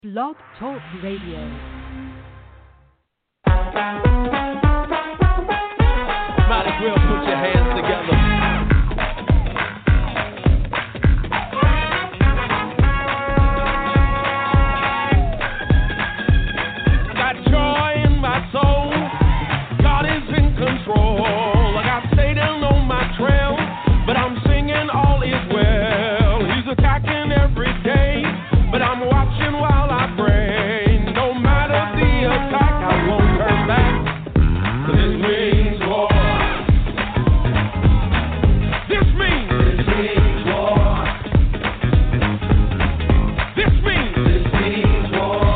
Blog Talk Radio. Might as well put your hands together. Got joy in my soul. God is in control. I got Satan on my trail, but I'm singing all is well. He's attacking every day, but I'm watching while I pray. No matter the attack, I won't turn back. 'Cause it means war. This means war. This means war.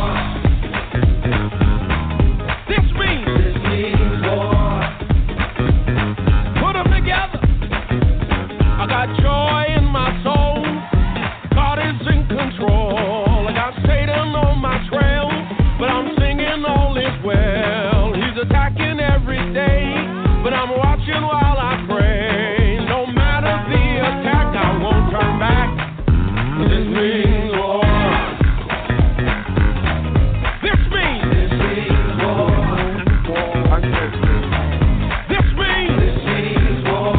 This means war. Put them together. I got joy in my soul. God is in control. I got Satan on my trail, but I'm singing all is well. He's attacking every day, but I'm watching while I pray. No matter the attack, I won't turn back. 'Cause this means war. This means war. This means war.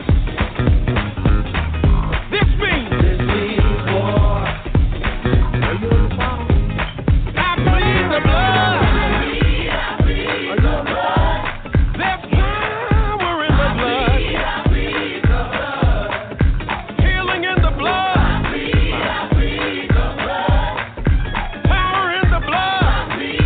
This means war. I plead the blood. There's power in the blood. Healing in the blood. Power in the blood.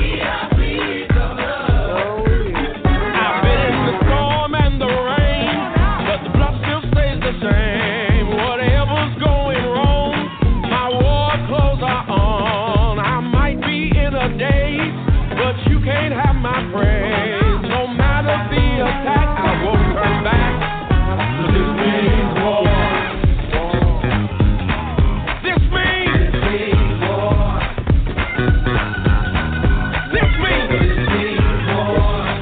I've been in the storm and the rain, but the blood still stays the same. Whatever's going wrong, my war clothes are on. I might be in a daze, but you can't have my praise. No matter the attack, I won't turn back. 'Cause this means war. This means war. This means war.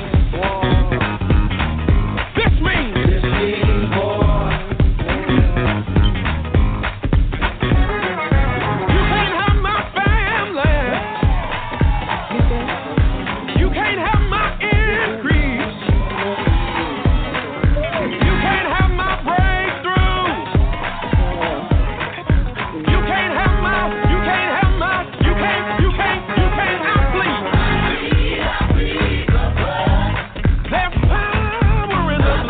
This means war. You can't have my family. You can't have my increase. You can't have my breakthrough. You can't have my, you can't have my, you can't, I plead. There's power in the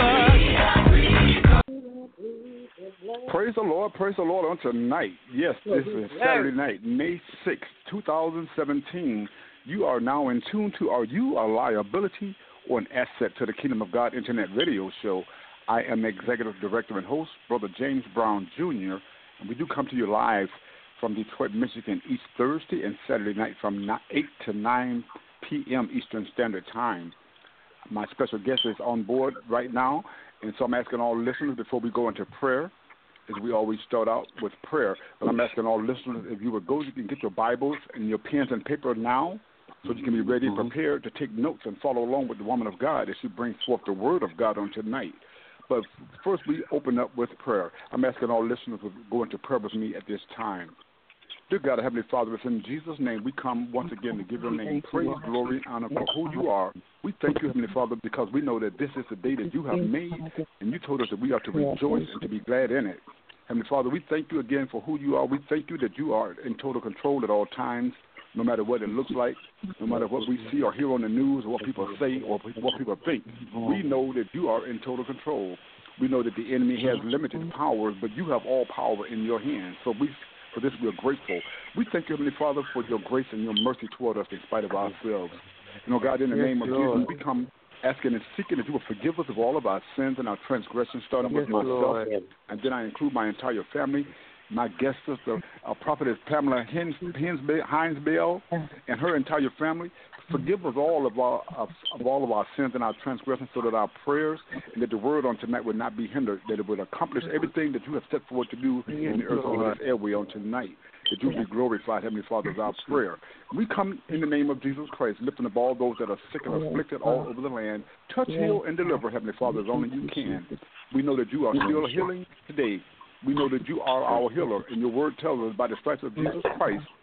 blood. Praise the Lord on tonight. Yes, this is Saturday night, May 6th, 2017. You are now in tune to Are You a Liability or an Asset to the Kingdom of God Internet Radio Show. I am Executive Director and host, Brother James Brown Jr., and we do come to you live from Detroit, Michigan, each Thursday and Saturday night from 8 to 9 p.m. Eastern Standard Time. My special guest is on board right now, and so I'm asking all listeners before we go into prayer, as we always start out with prayer, but I'm asking all listeners if you would go, you can get your Bibles and your pens and paper now so you can be ready and prepared to take notes and follow along with the woman of God as she brings forth the word of God on tonight. But first we open up with prayer. I'm asking all listeners to go into prayer with me at this time. Dear God, Heavenly Father, it's in Jesus' name we come once again to give your name praise, glory, and honor for who you are. We thank you, Heavenly Father, because we know that this is the day that you have made, and you told us that we are to rejoice and to be glad in it. Heavenly Father, we thank you again for who you are. We thank you that you are in total control at all times, no matter what it looks like, no matter what we see or hear on the news or what people say or what people think. We know that you are in total control. We know that the enemy has limited powers, but you have all power in your hands. So for this, we are grateful. We thank you, Heavenly Father, for your grace and your mercy toward us in spite of ourselves. God, in the name of Jesus, we come asking and seeking that you will forgive us of all of our sins and our transgressions, starting with myself, and then I include my entire family. My guest sister, prophetess Pamela Hines-Bell, and her entire family. Forgive us all of our sins and our transgressions, so that our prayers and that the word on tonight would not be hindered, that it would accomplish everything that you have set forward to do in the earth over this airway on tonight. That you be glorified, Heavenly Father, is our prayer. We come in the name of Jesus Christ, lifting up all those that are sick and afflicted all over the land. Touch, heal, and deliver, Heavenly Father, as only you can. We know that you are still healing today. We know that you are our healer, and your word tells us by the stripes of Jesus Christ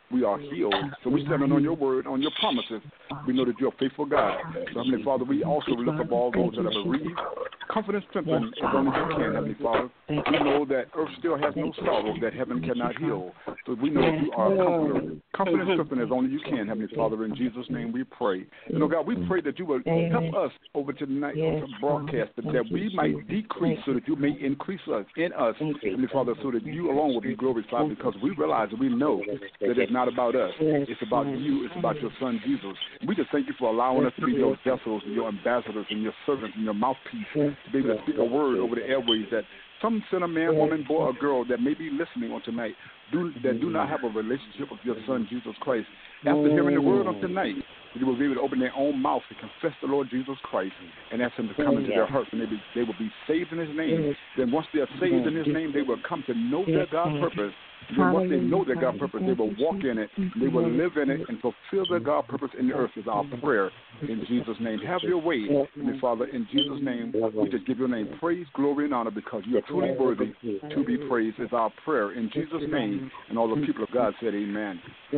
we are healed. So we stand on your word, on your promises. We know that you're a faithful God. So, Heavenly Father, we also lift up all those that are bereaved. Comfort and strengthen as only you can, Heavenly Father. We know that earth still has no sorrow that heaven cannot heal. So we know that you are a comforter. Comfort and strengthen as only you can, Heavenly Father. In Jesus' name we pray. And, God, we pray that you will help us over tonight on the broadcast, that we might decrease so that you may increase us in us, Heavenly Father, so that you alone will be glorified, because we realize and we know that it's not about us. It's about you. It's about your Son, Jesus. We just thank you for allowing us to be your vessels and your ambassadors and your servants and your mouthpiece to be able to speak a word over the airways that some sinner man, woman, boy, or girl that may be listening on tonight that do not have a relationship with your Son, Jesus Christ. After hearing the word on tonight, you will be able to open their own mouth and confess the Lord Jesus Christ and ask him to come into their hearts, and they will be saved in his name. Then once they are saved in his name, they will come to know their God purpose. Then once they know their God purpose, they will walk in it, they will live in it, and fulfill their God purpose in the earth is our prayer in Jesus' name. Have your way, Father, in Jesus' name. We just give your name praise, glory, and honor, because you are truly worthy to be praised is our prayer in Jesus' name. And all the people of God said amen.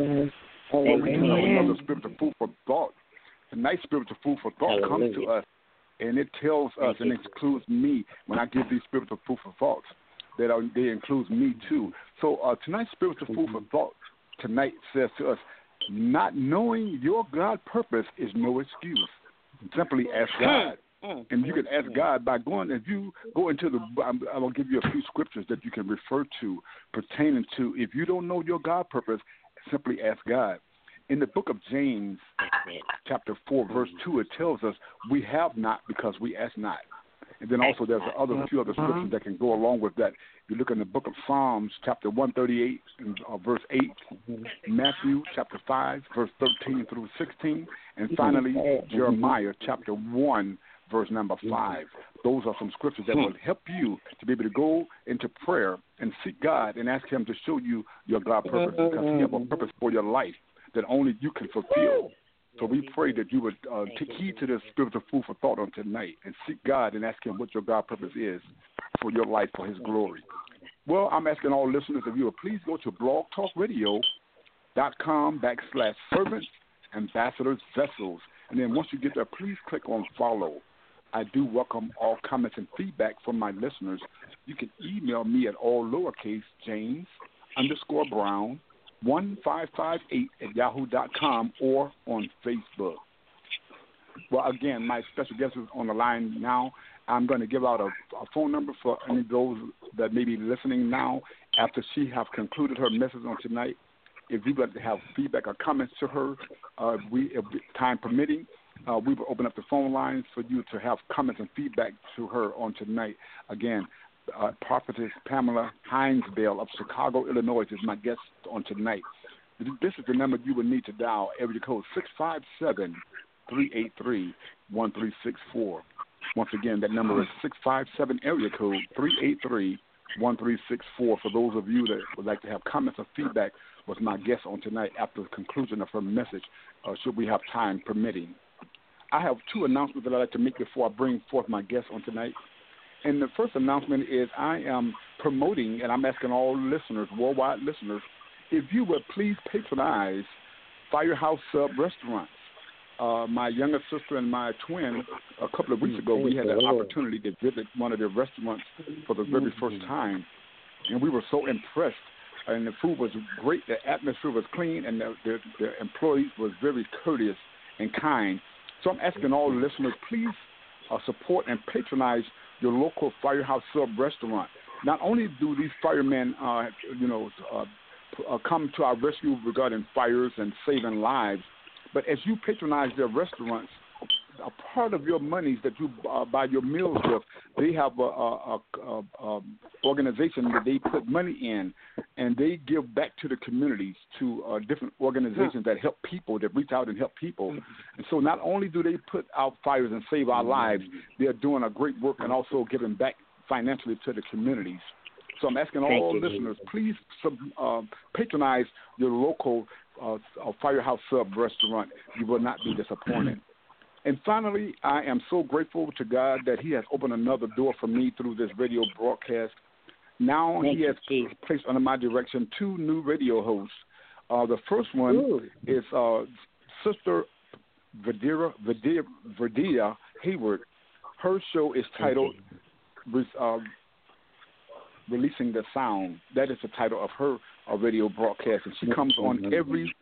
Well, we do have another spiritual food for thought. Tonight's spiritual food for thought comes to us, and it tells us and includes me when I give these spiritual food for thoughts. They includes me too. So tonight's spiritual food for thought tonight says to us, not knowing your God purpose is no excuse. Simply ask God. And you can ask God by going, if you go into I will give you a few scriptures that you can refer to pertaining to, if you don't know your God purpose, simply ask God. In the book of James, chapter 4, verse 2, it tells us we have not because we ask not. And then also there's few other scriptures that can go along with that. If you look in the book of Psalms, chapter 138, verse 8, Matthew, chapter 5, verse 13 through 16, and finally Jeremiah, chapter 1, verse number 5. Those are some scriptures that will help you to be able to go into prayer and seek God and ask him to show you your God purpose, because he has a purpose for your life that only you can fulfill. So we pray that you would take heed to this spiritual food for thought on tonight and seek God and ask him what your God purpose is for your life, for his glory. Well, I'm asking all listeners of you, please go to blogtalkradio.com/servants, ambassadors, vessels. And then once you get there, please click on follow. I do welcome all comments and feedback from my listeners. You can email me at all lowercase James_Brown 1558 or on Facebook. Well, again, my special guest is on the line now. I'm going to give out a phone number for any of those that may be listening now after she have concluded her message on tonight. If you'd like to have feedback or comments to her, if time permitting, we will open up the phone lines for you to have comments and feedback to her on tonight. Again, Prophetess Pamela Hinesdale of Chicago, Illinois is my guest on tonight. This is the number you would need to dial, area code 657-383-1364. Once again, that number is 657, area code 383-1364. For those of you that would like to have comments or feedback with my guest on tonight after the conclusion of her message, should we have time permitting. I have two announcements that I'd like to make before I bring forth my guest on tonight. And the first announcement is I am promoting, and I'm asking all listeners, worldwide listeners, if you would please patronize Firehouse Sub Restaurants. My younger sister and my twin, a couple of weeks ago, we had an opportunity to visit one of their restaurants for the very first time, and we were so impressed. And the food was great, the atmosphere was clean, and the employees was very courteous and kind. So I'm asking all listeners, please support and patronize your local Firehouse Sub Restaurant. Not only do these firemen, come to our rescue regarding fires and saving lives, but as you patronize their restaurants, a part of your monies that you buy your meals with, they have a organization that they put money in, and they give back to the communities, to different organizations that help people, that reach out and help people. And so not only do they put out fires and save our lives, they're doing a great work and also giving back financially to the communities. So I'm asking all listeners, please patronize your local Firehouse Sub Restaurant. You will not be disappointed. And finally, I am so grateful to God that he has opened another door for me through this radio broadcast. Now he has placed under my direction two new radio hosts. The first one is Sister Verdia Hayward. Her show is titled Releasing the Sound. That is the title of her radio broadcast, and she comes on every.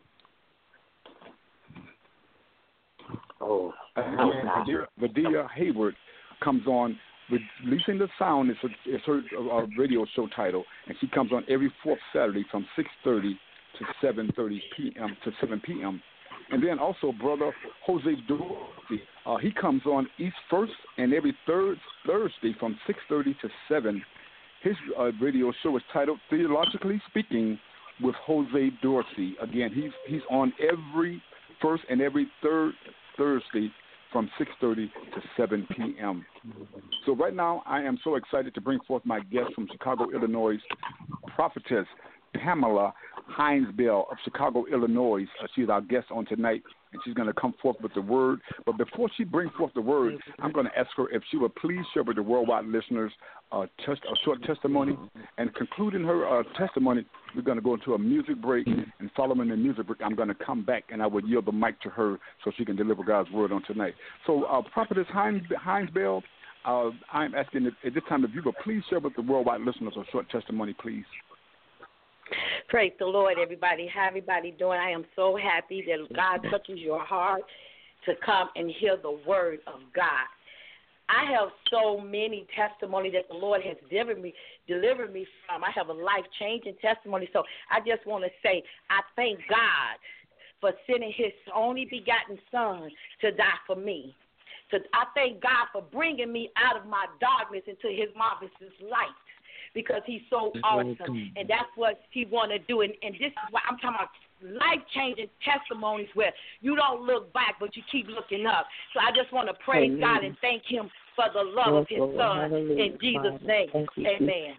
Verdia Hayward comes on Releasing the Sound. It's her radio show title, and she comes on every fourth Saturday from 6:30 to 7:30 p.m. to 7 p.m. And then also Brother Jose Dorsey, he comes on each first and every third Thursday from 6:30 to 7. His radio show is titled Theologically Speaking with Jose Dorsey. Again, he's on every first and every third Thursday from 6:30 to 7 p.m. So right now, I am so excited to bring forth my guest from Chicago, Illinois, Prophetess Pamela Hines-Bell of Chicago, Illinois. She's our guest on tonight, and she's going to come forth with the word. But before she brings forth the word, I'm going to ask her if she would please share with the worldwide listeners a short testimony. And concluding her testimony, we're going to go into a music break. And following the music break, I'm going to come back, and I will yield the mic to her so she can deliver God's word on tonight. So, Prophetess Hines-Bell, I'm asking at this time if you would please share with the worldwide listeners a short testimony, please. Praise the Lord, everybody. How everybody doing? I am so happy that God touches your heart to come and hear the word of God. I have so many testimonies that the Lord has delivered me from. I have a life-changing testimony. So I just want to say I thank God for sending his only begotten son to die for me. I thank God for bringing me out of my darkness into his marvelous light, because he's so awesome, and that's what he want to do. And this is why I'm talking about life-changing testimonies where you don't look back, but you keep looking up. So I just want to praise God and thank him for the love of his son. In Jesus' name, amen.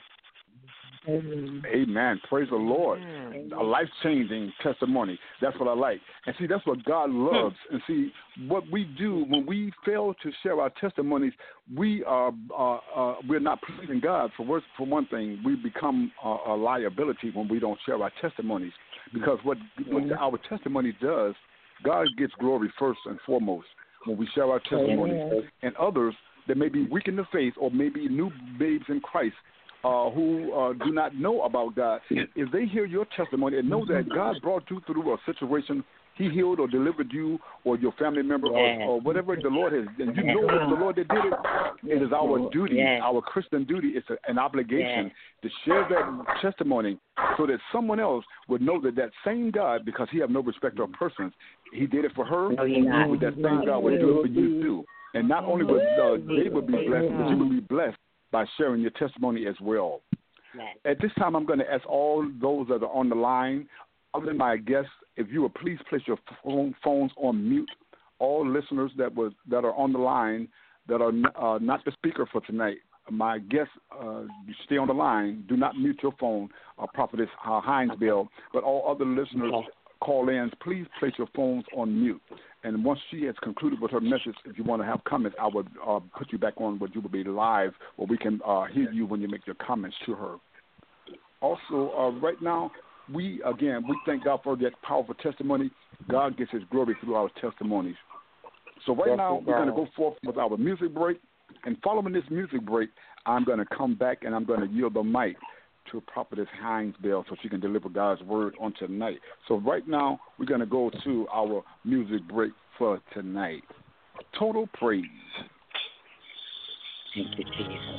Amen. Praise the Lord. A life-changing testimony. That's what I like. And see, that's what God loves. And see, what we do when we fail to share our testimonies, we're not pleasing God. For one thing, we become a liability when we don't share our testimonies. Because what our testimony does, God gets glory first and foremost when we share our testimonies. And others that may be weak in the faith or maybe new babes in Christ, who do not know about God, if they hear your testimony and know that God brought you through a situation, he healed or delivered you or your family member or whatever the Lord has, and you know it's the Lord that did it, it is our duty, our Christian duty, it's an obligation to share that testimony so that someone else would know that same God, because he has no respect of persons, he did it for her, and that same God would do it for you too. And not only would they would be blessed, but you would be blessed by sharing your testimony as well. At this time, I'm going to ask all those that are on the line, other than my guests, if you would please place your phones on mute. All listeners that are on the line that are not the speaker for tonight, my guests, you stay on the line. Do not mute your phone, Prophetess Hines-Bell. But all other listeners, call-ins, please place your phones on mute. And once she has concluded with her message, if you want to have comments, I would put you back on, but you will be live, where we can hear you when you make your comments to her. Also, right now, we thank God for that powerful testimony. God gets his glory through our testimonies. So right now, we're going to go forth with our music break. And following this music break, I'm going to come back and I'm going to yield the mic to Prophetess Hines-Bell so she can deliver God's word on tonight. So right now, we're going to go to our music break for tonight. Total praise. Thank you, Jesus.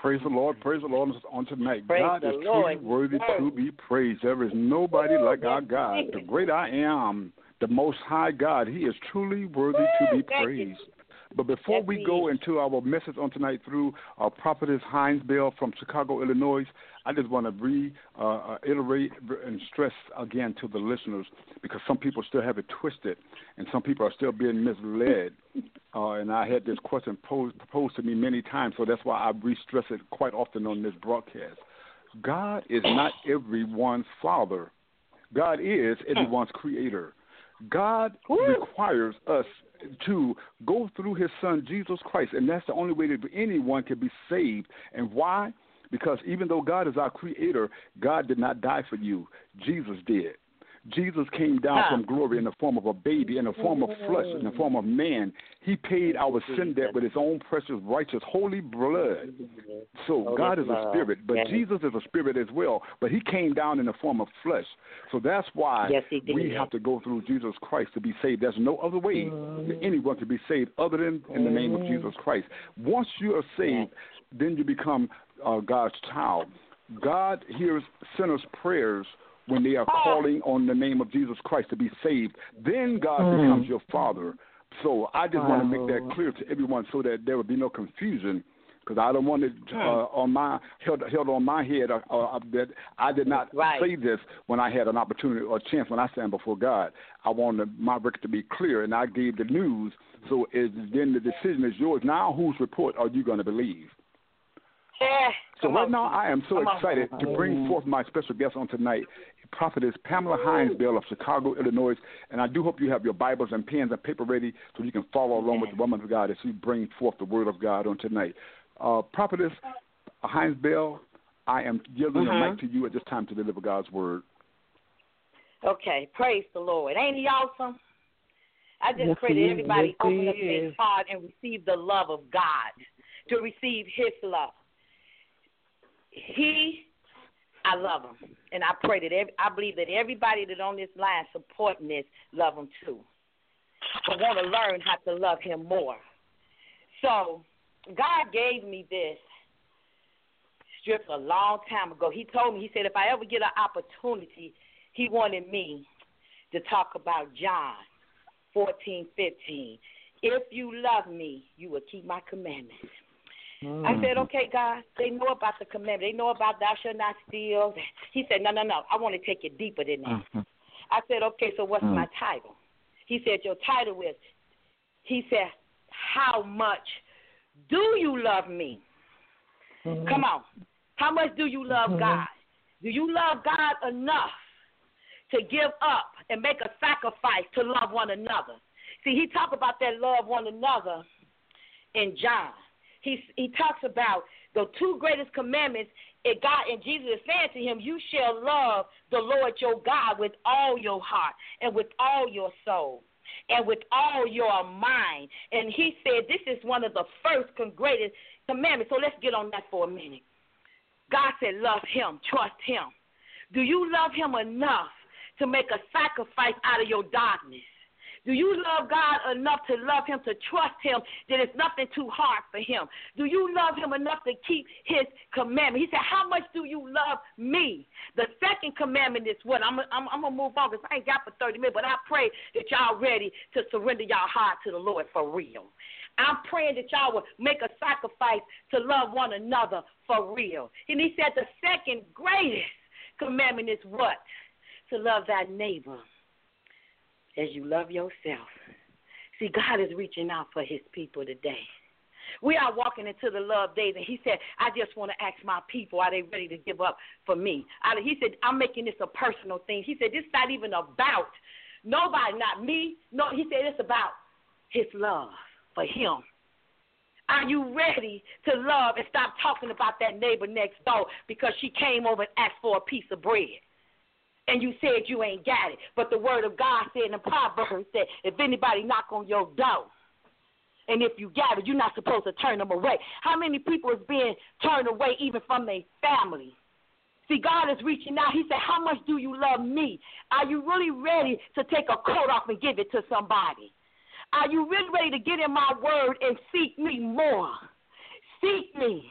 Praise the Lord on tonight. Praise God is truly worthy to be praised. There is nobody like our God, the great I am, the Most High God. He is truly worthy to be praised. But before we go into our message on tonight through our prophetess Hines Bell from Chicago, Illinois, I just want to reiterate and stress again to the listeners, because some people still have it twisted and some people are still being misled. And I had this question proposed to me many times, so that's why I re-stress it quite often on this broadcast. God is not everyone's father. God is everyone's creator. God requires us to go through his son, Jesus Christ, and that's the only way that anyone can be saved. And why? Because even though God is our creator, God did not die for you. Jesus did. Jesus came down from glory in the form of a baby, in the form of flesh, in the form of man. He paid our sin debt with his own precious, righteous, holy blood. So God is a spirit, but Jesus is a spirit as well. But he came down in the form of flesh. So that's why we have to go through Jesus Christ to be saved. There's no other way that anyone can be saved other than in the name of Jesus Christ. Once you are saved, then you become God's child. God hears sinners' prayers when they are calling on the name of Jesus Christ to be saved. Then God becomes your father. So I just want to make that clear to everyone so that there will be no confusion, because I don't want it held on my head that I did not say this when I had an opportunity or chance when I stand before God. I wanted my record to be clear, and I gave the news. So then the decision is yours. Now whose report are you going to believe? So right now I am so excited to bring forth my special guest on tonight, Prophetess Pamela Hines Bell of Chicago, Illinois. And I do hope you have your Bibles and pens and paper ready so you can follow along with the woman of God as she brings forth the word of God on tonight. Prophetess Hines Bell, I am yielding the mic to you at this time to deliver God's word. Okay, praise the Lord. Ain't he awesome? I just pray that everybody open up their heart and receive the love of God, to receive his love. I love him, and I pray that I believe that everybody that on this line supporting this love him too. I want to learn how to love him more. So God gave me this scripture a long time ago. He told me, he said, if I ever get an opportunity, he wanted me to talk about John 14:15. If you love me, you will keep my commandments. I said, okay, God, they know about the commandment. They know about thou shalt not steal. He said, no, I want to take it deeper than that. I said, okay, so what's my title? He said, your title is, he said, how much do you love me? Come on. How much do you love God? Do you love God enough to give up and make a sacrifice to love one another? See, he talked about that love one another in John. He talks about the two greatest commandments. God and Jesus is saying to him, you shall love the Lord your God with all your heart and with all your soul and with all your mind. And he said this is one of the first and greatest commandments. So let's get on that for a minute. God said love him, trust him. Do you love him enough to make a sacrifice out of your darkness? Do you love God enough to love him, to trust him, that it's nothing too hard for him? Do you love him enough to keep his commandment? He said, how much do you love me? The second commandment is what? I'm going to move on because I ain't got for 30 minutes, but I pray that y'all ready to surrender y'all heart to the Lord for real. I'm praying that y'all will make a sacrifice to love one another for real. And he said the second greatest commandment is what? To love thy neighbor as you love yourself. See, God is reaching out for his people today. We are walking into the love days, and he said, I just want to ask my people, are they ready to give up for me? He said, I'm making this a personal thing. He said, this is not even about nobody, not me. No, he said, it's about his love for him. Are you ready to love and stop talking about that neighbor next door because she came over and asked for a piece of bread? And you said you ain't got it. But the word of God said in the Proverbs that if anybody knock on your door, and if you got it, you're not supposed to turn them away. How many people is being turned away even from their family? See, God is reaching out. He said, how much do you love me? Are you really ready to take a coat off and give it to somebody? Are you really ready to get in my word and seek me more? Seek me.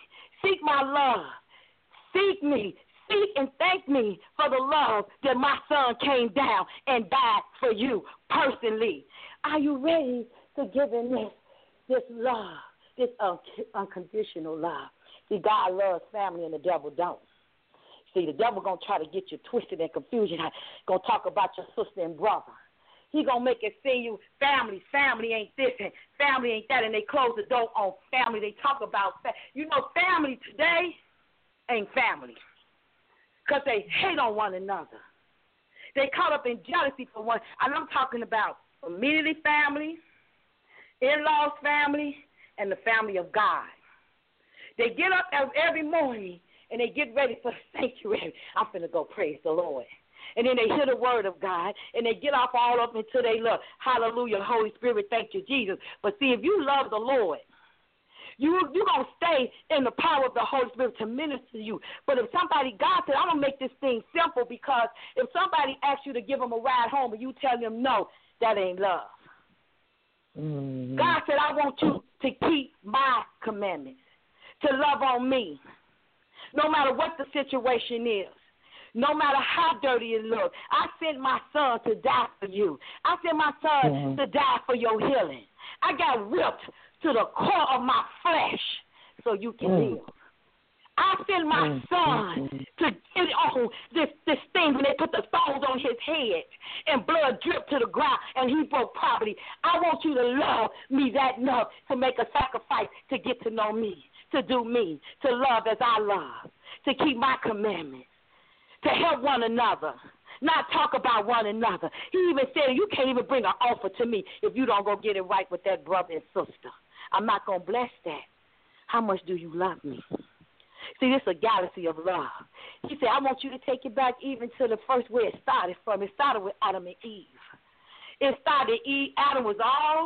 Seek my love. Seek me. Seek and thank me for the love that my son came down and died for you personally. Are you ready to give in this love, this unconditional love? See, God loves family and the devil don't. See, the devil going to try to get you twisted and confused. He's going to talk about your sister and brother. He going to make it seem you family ain't this and family ain't that, and they close the door on family. They talk about family today ain't family because they hate on one another. They caught up in jealousy for one. And I'm talking about immediately family, in-laws family, and the family of God. They get up every morning and they get ready for the sanctuary. I'm finna go praise the Lord. And then they hear the word of God, and they get off all up until they love. Hallelujah, Holy Spirit, thank you, Jesus. But see, if you love the Lord, you're going to stay in the power of the Holy Spirit to minister to you. But if somebody, God said, I'm going to make this thing simple, because if somebody asks you to give them a ride home and you tell them no, that ain't love. Mm-hmm. God said, I want you to keep my commandments, to love on me, no matter what the situation is. No matter how dirty it looks, I sent my son to die for you. I sent my son to die for your healing. I got ripped to the core of my flesh so you can live. I sent my son to get on this thing when they put the stones on his head and blood dripped to the ground and he broke property. I want you to love me that enough to make a sacrifice to get to know me, to do me, to love as I love, to keep my commandments, to help one another, not talk about one another. He even said, you can't even bring an offer to me if you don't go get it right with that brother and sister. I'm not going to bless that. How much do you love me? See, this is a galaxy of love. He said, I want you to take it back even to the first where it started from. It started with Adam and Eve. It started, Adam was all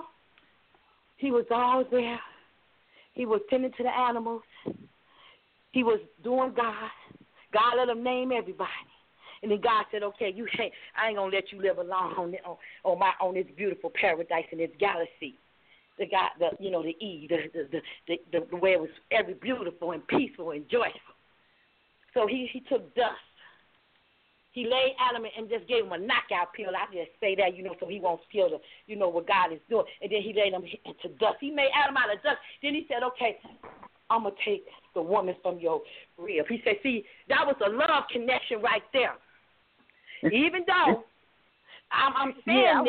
there. He was tending to the animals. He was doing God. God let him name everybody. And then God said, okay, I ain't going to let you live alone on this beautiful paradise in this galaxy. The Eve, the way it was every beautiful and peaceful and joyful. So he took dust. He laid Adam and just gave him a knockout pill. I just say that, so he won't feel what God is doing. And then he laid him into dust. He made Adam out of dust. Then he said, okay, I'm going to take the woman from your rib. He said, see, that was a love connection right there. Even though I'm saying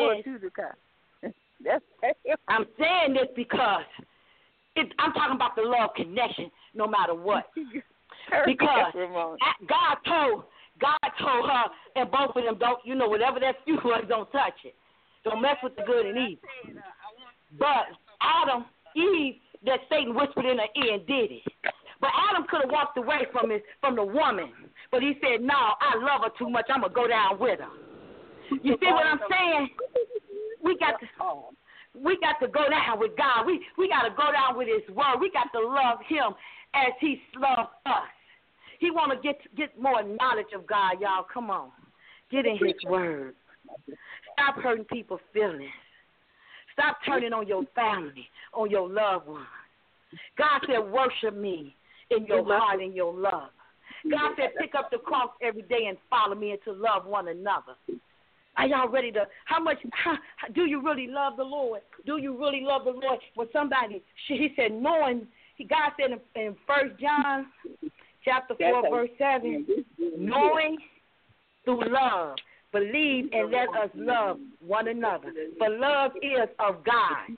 I'm saying this because I'm talking about the love connection no matter what. Because God told her, and both of them don't, whatever that few was, don't touch it. Don't mess with the good and evil. But Adam, Eve, that Satan whispered in her ear and did it. But Adam could have walked away from the woman. But he said, no, I love her too much. I'm going to go down with her. You see what I'm saying? We got to go down with God. We got to go down with his word. We got to love him as he loved us. He want to get more knowledge of God, y'all. Come on. Get in his word. Stop hurting people's feelings. Stop turning on your family, on your loved ones. God said, worship me in your heart and your love. God said, pick up the cross every day and follow me and to love one another. Are y'all ready to, do you really love the Lord? Do you really love the Lord? When somebody, he said, knowing, God said in 1 John chapter 4, verse 7, knowing through love, believe and let us love one another. For love is of God.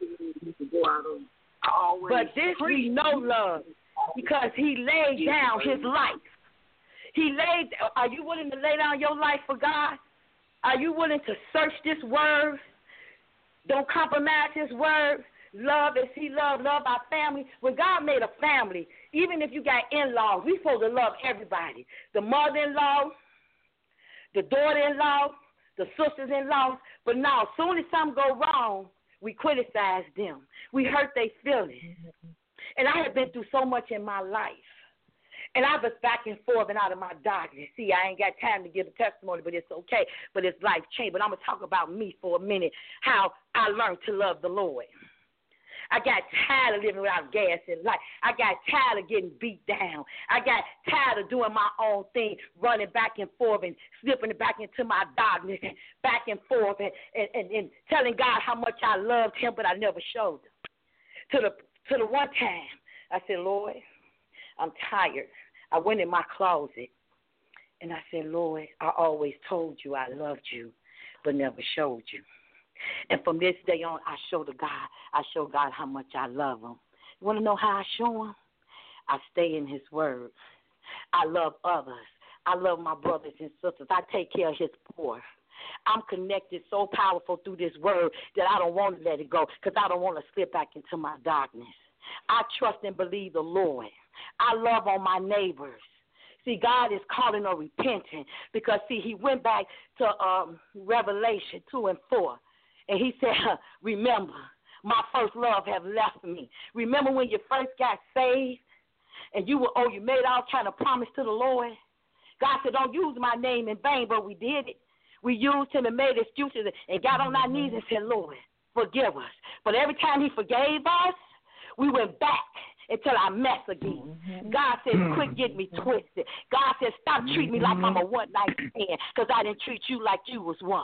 But this we know love because he laid down his life. Are you willing to lay down your life for God? Are you willing to search this word? Don't compromise his word. Love as he loved. Love our family. When God made a family, even if you got in-laws, we're supposed to love everybody. The mother-in-law, the daughter-in-law, the sisters-in-law. But now, as soon as something go wrong, we criticize them. We hurt their feelings. And I have been through so much in my life. And I was back and forth and out of my darkness. See, I ain't got time to give a testimony, but it's okay. But it's life change. But I'm going to talk about me for a minute, how I learned to love the Lord. I got tired of living without gas in life. I got tired of getting beat down. I got tired of doing my own thing, running back and forth and slipping back into my darkness and back and forth and telling God how much I loved him, but I never showed him. To the one time, I said, Lord, I'm tired. I went in my closet, and I said, Lord, I always told you I loved you, but never showed you. And from this day on, I show God how much I love him. You want to know how I show him? I stay in his word. I love others. I love my brothers and sisters. I take care of his poor. I'm connected so powerful through this word that I don't want to let it go because I don't want to slip back into my darkness. I trust and believe the Lord. I love on my neighbors. See, God is calling on repenting because, see, he went back to Revelation 2 and 4. And he said, remember, my first love have left me. Remember when you first got saved and you made all kind of promise to the Lord? God said, don't use my name in vain, but we did it. We used him and made excuses and got on our knees and said, Lord, forgive us. But every time he forgave us, we went back until I mess again. God said, quit getting me twisted. God said, stop treating me like I'm a one-night stand because I didn't treat you like you was one.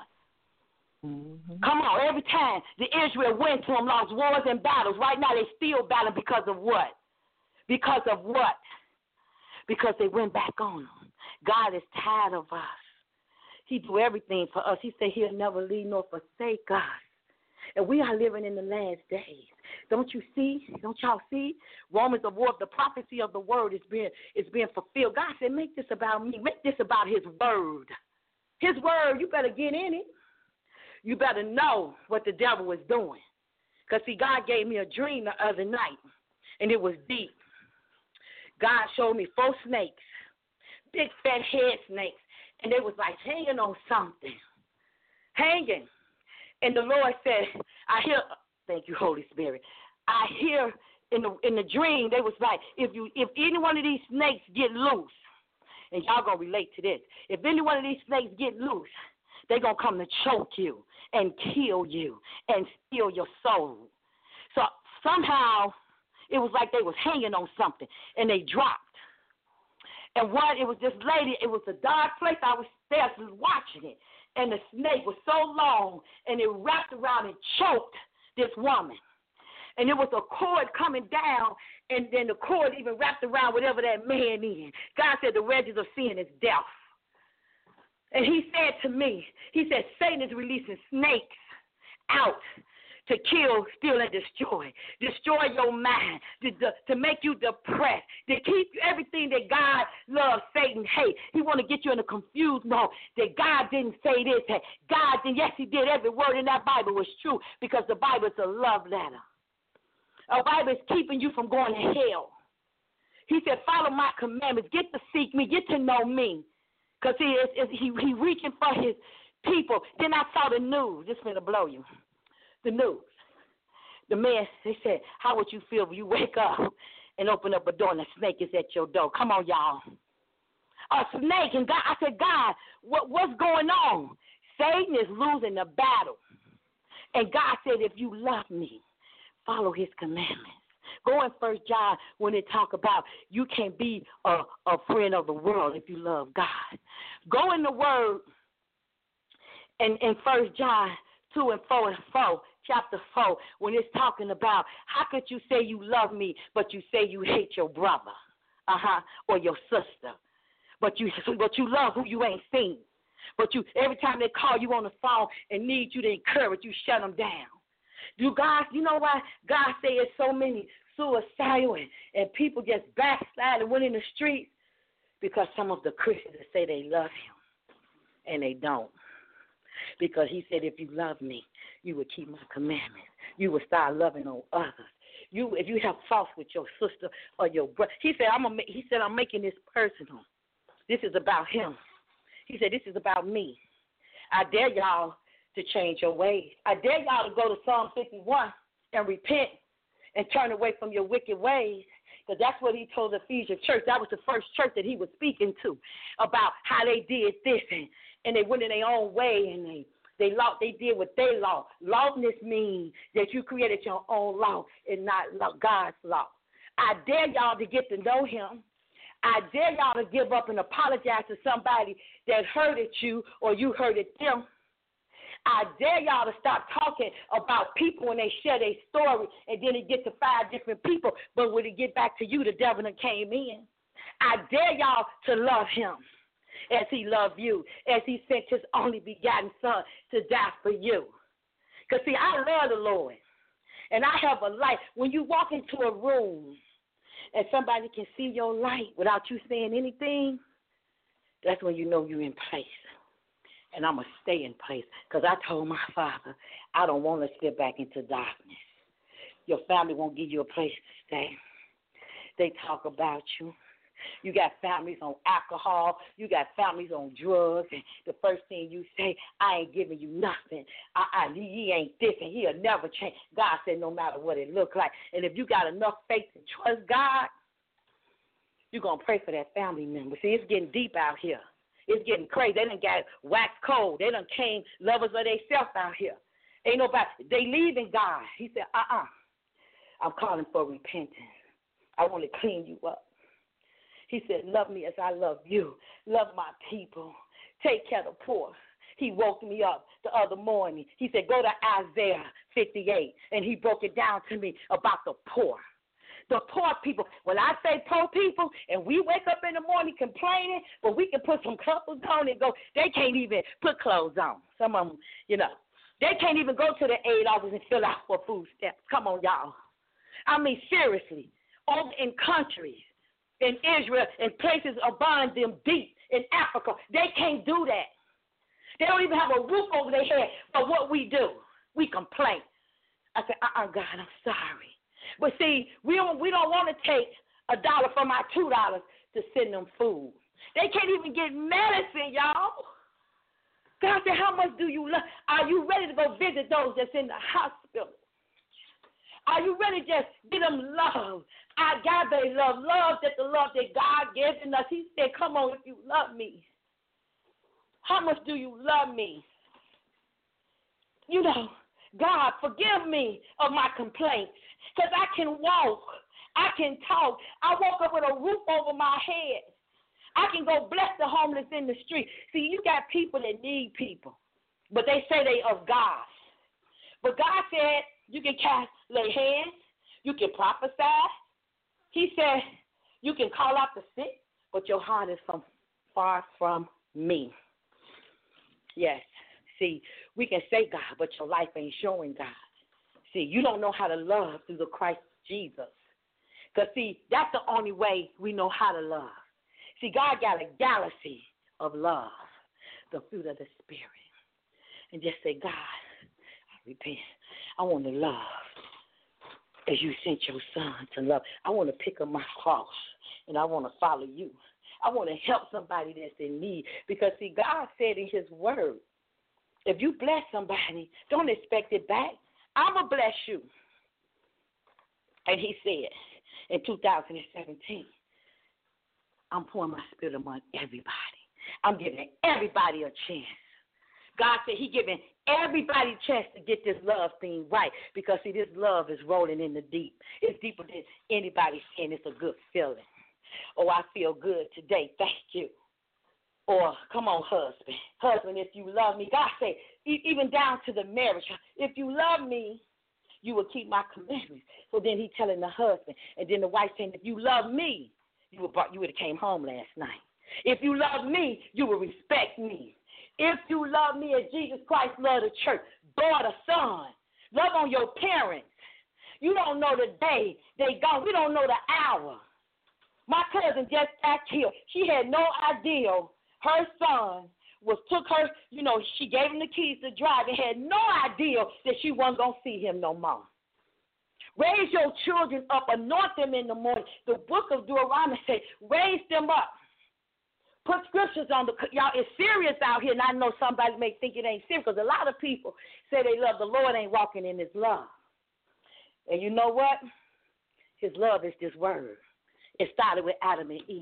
Come on, every time the Israel went to them, lost wars and battles. Right now they still battling because of what? Because of what? Because they went back on them. God is tired of us. He do everything for us. He said he'll never leave nor forsake us. And we are living in the last days. Don't you see? Don't y'all see? Romans of war, the prophecy of the word is being fulfilled. God said, make this about me. Make this about his word. His word, you better get in it. You better know what the devil is doing. Because, see, God gave me a dream the other night, and it was deep. God showed me 4 snakes, big fat head snakes, and they was like hanging on something. Hanging. And the Lord said, I hear, thank you, Holy Spirit, I hear in the dream, they was like, if any one of these snakes get loose, and y'all going to relate to this, if any one of these snakes get loose, they're going to come to choke you and kill you and steal your soul. So somehow it was like they was hanging on something, and they dropped. And it was this lady, it was a dark place. I was there watching it, and the snake was so long, and it wrapped around and choked this woman. And it was a cord coming down, and then the cord even wrapped around whatever that man is. God said the wages of sin is death. And he said to me, he said, Satan is releasing snakes out to kill, steal, and destroy. Destroy your mind, to make you depressed, to keep everything that God loves, Satan hates. He want to get you in a confused mode that God didn't say this. That God didn't. Yes, he did. Every word in that Bible was true because the Bible is a love letter. A Bible is keeping you from going to hell. He said, follow my commandments. Get to seek me. Get to know me. Because he reaching for his people. Then I saw the news. This is going to blow you. The news. The man, they said, how would you feel when you wake up and open up a door and a snake is at your door? Come on, y'all. A snake. And God, I said, God, what's going on? Satan is losing the battle. And God said, if you love me, follow his commandments. Go in 1 John when they talk about you can't be a friend of the world if you love God. Go in the word in 1 John 2 and 4 and 4, chapter 4, when it's talking about how could you say you love me, but you say you hate your brother, or your sister, but you love who you ain't seen. But you every time they call you on the phone and need you to encourage, you shut them down. You know why God say it's so many suicidal and people just backslide and went in the streets? Because some of the Christians say they love him and they don't. Because he said, if you love me, you would keep my commandments. You would start loving on others. If you have faults with your sister or your brother, he said, I'm making this personal. This is about him. He said, this is about me. I dare y'all to change your ways. I dare y'all to go to Psalm 51 and repent and turn away from your wicked ways. Because that's what he told the Ephesian church. That was the first church that he was speaking to about how they did this and they went in their own way and They did what they law. Lawlessness means that you created your own law and not God's law. I dare y'all to get to know him. I dare y'all to give up and apologize to somebody that hurted you or you hurted them. I dare y'all to stop talking about people when they share their story and then it gets to 5 different people, but when it get back to you, the devil done came in. I dare y'all to love him as he loved you, as he sent his only begotten son to die for you. Because, see, I love the Lord, and I have a light. When you walk into a room and somebody can see your light without you saying anything, that's when you know you're in place. And I'm going to stay in place because I told my Father, I don't want to slip back into darkness. Your family won't give you a place to stay. They talk about you. You got families on alcohol. You got families on drugs. And the first thing you say, I ain't giving you nothing. He ain't this and he'll never change. God said no matter what it look like. And if you got enough faith to trust God, you're going to pray for that family member. See, it's getting deep out here. It's getting crazy. They done got waxed cold. They done came lovers of themselves out here. Ain't nobody. They leaving God. He said, I'm calling for repentance. I want to clean you up. He said, love me as I love you. Love my people. Take care of the poor. He woke me up the other morning. He said, go to Isaiah 58. And he broke it down to me about the poor. The poor people. When I say poor people, and we wake up in the morning complaining, but we can put some clothes on and go, they can't even put clothes on. Some of them, they can't even go to the aid office and fill out for food stamps. Come on, y'all. I mean, seriously, over in countries, in Israel, in places above them deep, in Africa, they can't do that. They don't even have a roof over their head. But what we do, we complain. I said, God, I'm sorry. But see, we don't want to take $1 from our $2 to send them food. They can't even get medicine, y'all. God said, how much do you love? Are you ready to go visit those that's in the hospital? Are you ready to just give them love? God, they love that the love that God gives in us. He said, come on, if you love me. How much do you love me? God, forgive me of my complaints. Because I can walk. I can talk. I woke up with a roof over my head. I can go bless the homeless in the street. See, you got people that need people, but they say they of God. But God said you can lay hands. You can prophesy. He said you can call out the sick, but your heart is far from me. Yes. See, we can say God, but your life ain't showing God. See, you don't know how to love through the Christ Jesus. Because, see, that's the only way we know how to love. See, God got a galaxy of love, the fruit of the Spirit. And just say, God, I repent. I want to love as you sent your son to love. I want to pick up my cross, and I want to follow you. I want to help somebody that's in need. Because, see, God said in his word, if you bless somebody, don't expect it back. I'm going to bless you. And he said in 2017, I'm pouring my spirit among everybody. I'm giving everybody a chance. God said he giving everybody a chance to get this love thing right because, see, this love is rolling in the deep. It's deeper than anybody saying it's a good feeling. Oh, I feel good today. Thank you. Or, come on, husband. Husband, if you love me. God said, even down to the marriage, if you love me, you will keep my commandments. So then he telling the husband. And then the wife saying, if you love me, you would have came home last night. If you love me, you will respect me. If you love me as Jesus Christ loved the church, daughter, son, love on your parents. You don't know the day they gone. We don't know the hour. My cousin just got killed. She had no idea her son took her, she gave him the keys to drive and had no idea that she wasn't going to see him no more. Raise your children up, anoint them in the morning. The book of Deuteronomy says, raise them up. Put scriptures on y'all, it's serious out here, and I know somebody may think it ain't serious because a lot of people say they love the Lord, ain't walking in his love. And you know what? His love is this word. It started with Adam and Eve.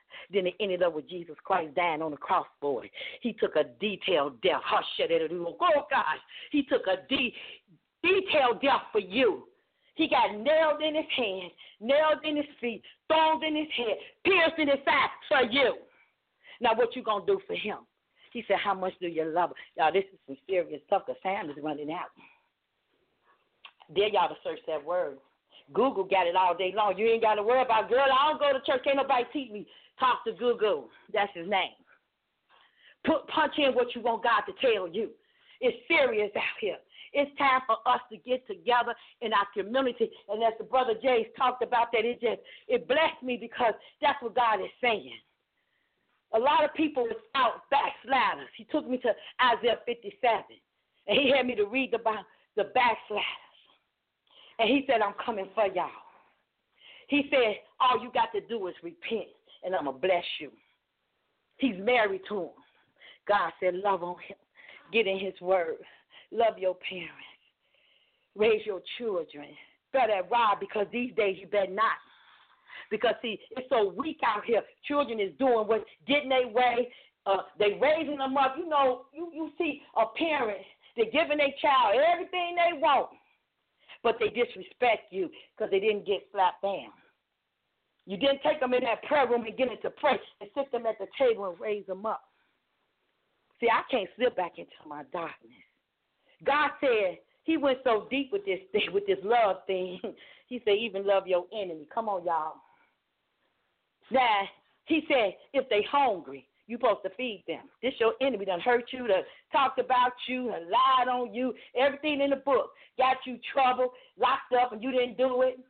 Then it ended up with Jesus Christ dying on the cross for it. He took a detailed death. Oh, gosh. He took a detailed death for you. He got nailed in his hands, nailed in his feet, thorns in his head, pierced in his side for you. Now, what you going to do for him? He said, how much do you love him? Y'all, this is some serious stuff because Sam is running out. Dare y'all to search that word. Google got it all day long. You ain't got to worry about, girl, I don't go to church. Can't nobody teach me. Talk to Google. That's his name. Punch in what you want God to tell you. It's serious out here. It's time for us to get together in our community. And as the brother Jay's talked about that, it blessed me because that's what God is saying. A lot of people without backsliders. He took me to Isaiah 57, and he had me to read about the backsliders. And he said, I'm coming for y'all. He said, all you got to do is repent, and I'm going to bless you. He's married to him. God said, love on him. Get in his word. Love your parents. Raise your children. Better that rod because these days you better not. Because, see, it's so weak out here. Children is doing what getting their way. They raising them up. You know, you see a parent, they're giving their child everything they want, but they disrespect you because they didn't get slapped down. You didn't take them in that prayer room and get them to pray and sit them at the table and raise them up. See, I can't slip back into my darkness. God said he went so deep with this thing, with this love thing. He said, even love your enemy. Come on, y'all. Now, he said, if they hungry, you're supposed to feed them. This your enemy done hurt you, done talked about you, done lied on you, everything in the book. Got you trouble, locked up, and you didn't do it.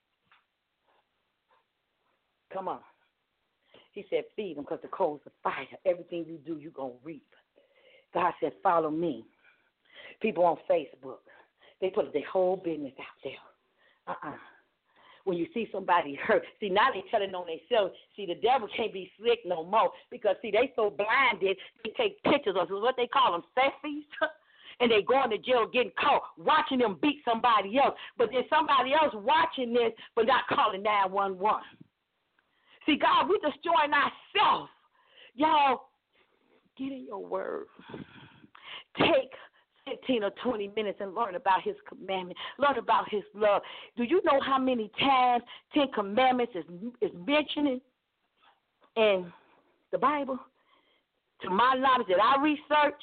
Come on. He said, feed them because the coals of fire. Everything you do, you're going to reap. God said, follow me. People on Facebook, they put their whole business out there. When you see somebody hurt, see, now they telling on themselves. See, the devil can't be slick no more because, see, they so blinded, they take pictures of what they call them, selfies, and they going to jail getting caught, watching them beat somebody else. But there's somebody else watching this but not calling 911. See, God, we're destroying ourselves. Y'all, get in your word. Take 15 or 20 minutes and learn about his commandment. Learn about his love. Do you know how many times 10 commandments is mentioned in the Bible? To my knowledge that I researched,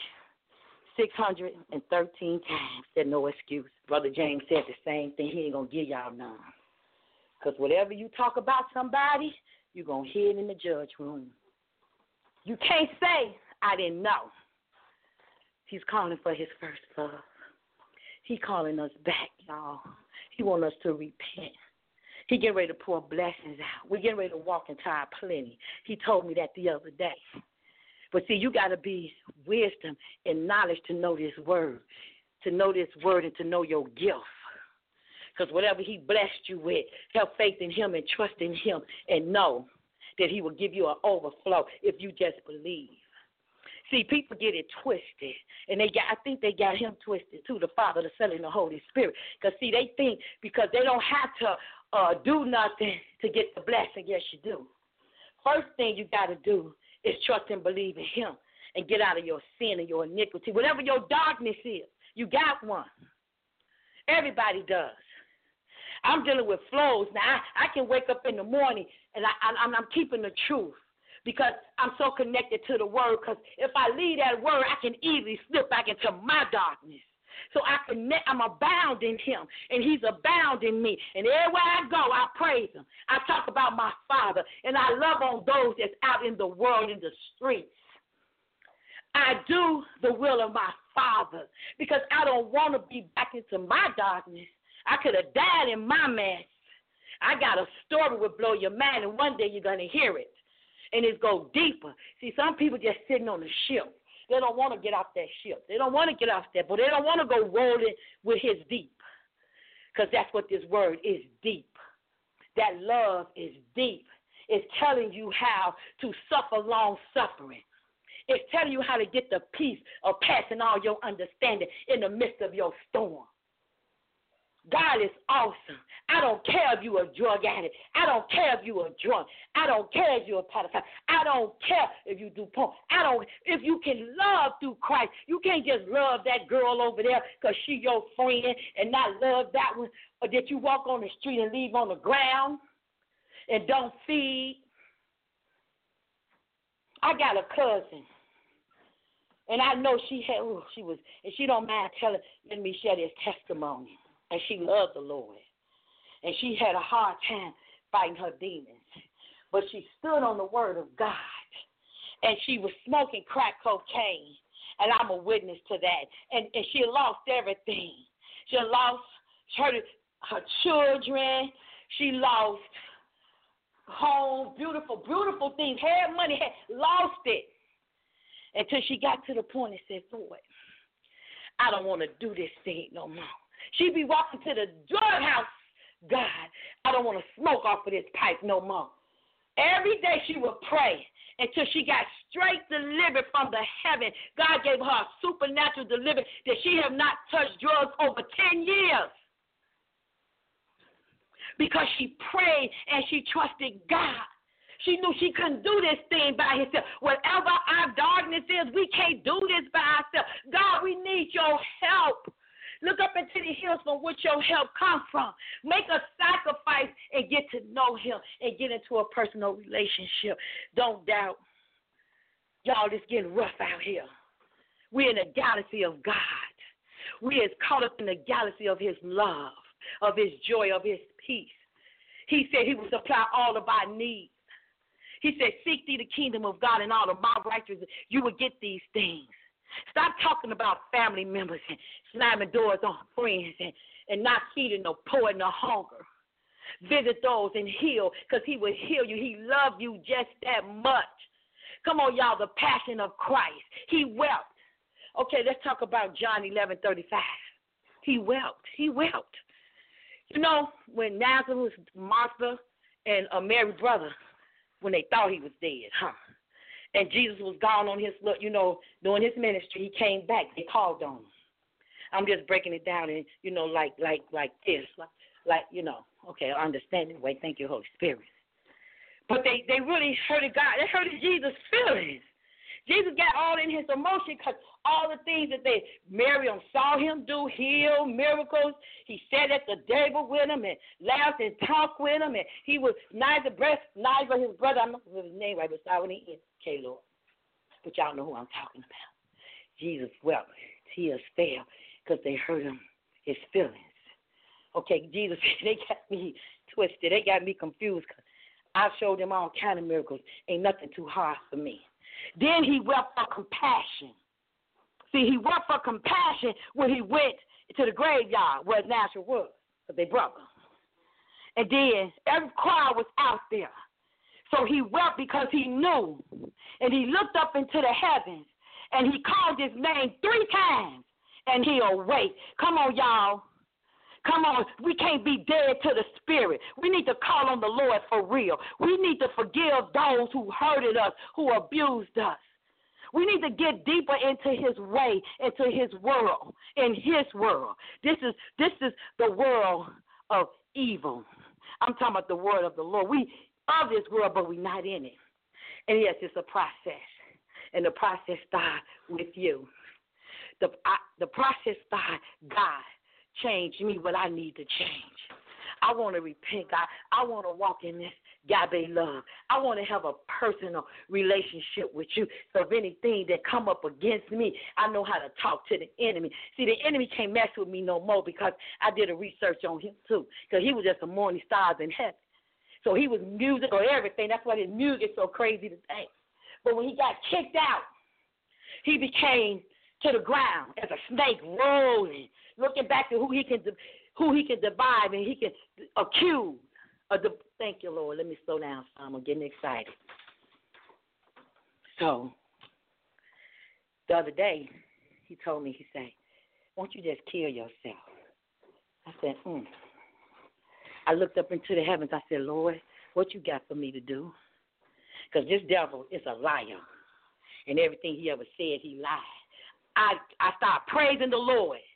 613 times. There's no excuse. Brother James said the same thing. He ain't going to give y'all none. Because whatever you talk about somebody, you're going to hear it in the judge room. You can't say, I didn't know. He's calling for his first love. He's calling us back, y'all. He wants us to repent. He getting ready to pour blessings out. We're getting ready to walk into our plenty. He told me that the other day. But see, you got to be wisdom and knowledge to know this word and to know your gift. Because whatever he blessed you with, have faith in him and trust in him and know that he will give you an overflow if you just believe. See, people get it twisted, and I think they got him twisted too, the Father, the Son, and the Holy Spirit. Because, see, they think because they don't have to do nothing to get the blessing. Yes, you do. First thing you got to do is trust and believe in him and get out of your sin and your iniquity. Whatever your darkness is, you got one. Everybody does. I'm dealing with flows. Now, I can wake up in the morning, and I'm keeping the truth. Because I'm so connected to the word, because if I leave that word, I can easily slip back into my darkness. So I'm abound in him, and he's abound in me. And everywhere I go, I praise him. I talk about my Father, and I love on those that's out in the world, in the streets. I do the will of my Father, because I don't want to be back into my darkness. I could have died in my mess. I got a story will blow your mind, and one day you're going to hear it. And it go deeper. See, some people just sitting on the ship. They don't want to get off that ship. They don't want to get off that, but they don't want to go rolling with his deep. Because that's what this word is, deep. That love is deep. It's telling you how to suffer long suffering. It's telling you how to get the peace of passing all your understanding in the midst of your storm. God is awesome. I don't care if you're a drug addict. I don't care if you're a drunk. I don't care if you're a pedophile. I don't care if you do porn. If you can love through Christ, you can't just love that girl over there because she your friend and not love that one, or that you walk on the street and leave on the ground and don't feed. I got a cousin, and I know she was, and she don't mind letting me share this testimony. And she loved the Lord. And she had a hard time fighting her demons. But she stood on the word of God. And she was smoking crack cocaine. And I'm a witness to that. And she lost everything. She lost her children. She lost home, beautiful, beautiful things. Had money, lost it. Until she got to the point and said, Lord, I don't want to do this thing no more. She'd be walking to the drug house. God, I don't want to smoke off of this pipe no more. Every day she would pray until she got straight delivered from the heaven. God gave her a supernatural deliverance that she have not touched drugs over 10 years. Because she prayed and she trusted God. She knew she couldn't do this thing by herself. Whatever our darkness is, we can't do this by ourselves. God, we need your help. Look up into the hills from which your help comes from. Make a sacrifice and get to know him and get into a personal relationship. Don't doubt. Y'all, it's getting rough out here. We're in the galaxy of God. We is caught up in the galaxy of his love, of his joy, of his peace. He said he will supply all of our needs. He said, seek thee the kingdom of God and all of my righteousness. You will get these things. Stop talking about family members and slamming doors on friends and not feeding the poor and the hunger. Visit those and heal, because he will heal you. He loved you just that much. Come on, y'all, the passion of Christ. He wept. Okay, let's talk about John 11:35. He wept. He wept. You know, when Nazareth, Martha, and Mary's brother, when they thought he was dead, and Jesus was gone on his, doing his ministry, he came back. They called on him. I'm just breaking it down and, like this. Okay, I understand it. Wait, thank you, Holy Spirit. But they really hurted God. They hurted Jesus' feelings. Jesus got all in his emotion because all the things that Miriam saw him do, heal, miracles. He sat at the table with him and laughed and talked with him. And he was neither his brother, I'm not going to his name right, but I when he is. Okay, Lord. But y'all know who I'm talking about. Jesus wept. Tears fell because they hurt him, his feelings. Okay, Jesus, they got me twisted. They got me confused because I showed them all kind of miracles. Ain't nothing too hard for me. Then he wept for compassion. See, he wept for compassion when he went to the graveyard where Nazareth was, because they broke him. And then every crowd was out there. So he wept because he knew. And he looked up into the heavens, and he called his name 3 times, and he awake. Come on, y'all. Come on, we can't be dead to the spirit. We need to call on the Lord for real. We need to forgive those who hurted us, who abused us. We need to get deeper into his way, into his world, in his world. This is the world of evil. I'm talking about the word of the Lord. We of this world, but we're not in it. And yes, it's a process. And the process starts with you. The process starts, God, change me what I need to change. I want to repent, God. I want to walk in this agape love. I want to have a personal relationship with you. So if anything that come up against me, I know how to talk to the enemy. See, the enemy can't mess with me no more because I did a research on him too, because he was just a morning stars in heaven. So he was music or everything. That's why his music is so crazy to think. But when he got kicked out, he became to the ground as a snake rolling, looking back to who he can divide and he can accuse. Thank you, Lord. Let me slow down some. I'm getting excited. So the other day, he told me, he said, won't you just kill yourself? I said, I looked up into the heavens. I said, Lord, what you got for me to do? Because this devil is a liar. And everything he ever said, he lied. I started praising the Lord.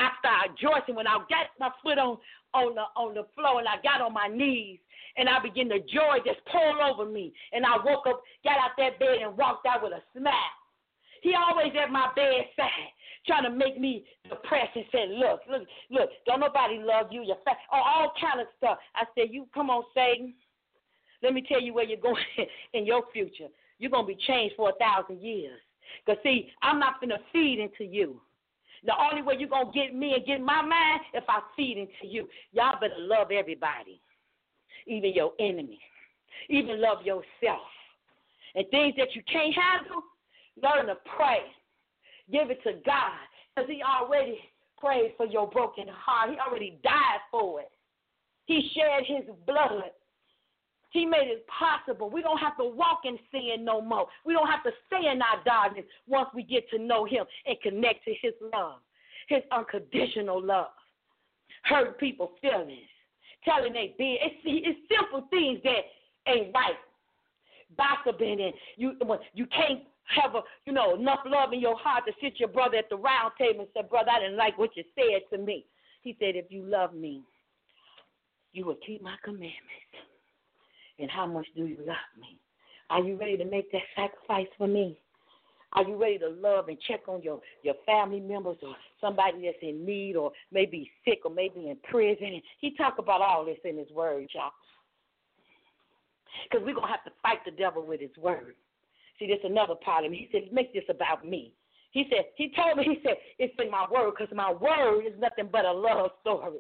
I started rejoicing when I got my foot on the floor and I got on my knees and I began to joy just pour over me. And I woke up, got out that bed and walked out with a smile. He always at my bedside trying to make me depressed and said, look, don't nobody love you. You're fat, all kind of stuff. I said, you come on, Satan. Let me tell you where you're going in your future. You're going to be changed for 1,000 years. Because, see, I'm not going to feed into you. The only way you're going to get me and get my mind if I feed into you. Y'all better love everybody, even your enemy. Even love yourself. And things that you can't handle, learn to pray. Give it to God. Because he already prayed for your broken heart. He already died for it. He shed his blood. He made it possible. We don't have to walk in sin no more. We don't have to stay in our darkness once we get to know him and connect to his love, his unconditional love. Hurt people's feelings, telling they been. It's simple things that ain't right. Gossiping and you can't have enough love in your heart to sit your brother at the round table and say, brother, I didn't like what you said to me. He said, if you love me, you will keep my commandments. And how much do you love me? Are you ready to make that sacrifice for me? Are you ready to love and check on your family members or somebody that's in need or maybe sick or maybe in prison? He talk about all this in his word, y'all. Because we're going to have to fight the devil with his word. See, there's another part of him. He said, make this about me. He told me, it's in my word because my word is nothing but a love story.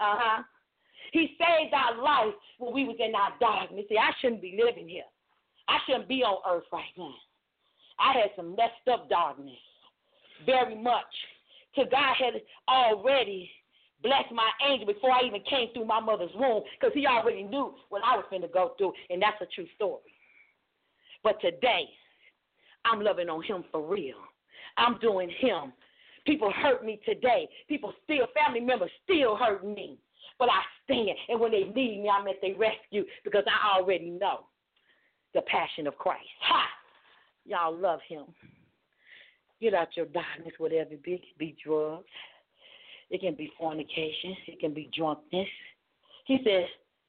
He saved our life when we was in our darkness. See, I shouldn't be living here. I shouldn't be on earth right now. I had some messed up darkness, very much. Till God had already blessed my angel before I even came through my mother's womb because he already knew what I was going to go through, and that's a true story. But today, I'm loving on him for real. I'm doing him. People hurt me today. Family members still hurt me. But I stand, and when they need me, I'm at their rescue because I already know the passion of Christ. Ha! Y'all love him. Get out your darkness, whatever it be. It can be drugs. It can be fornication. It can be drunkenness. He says,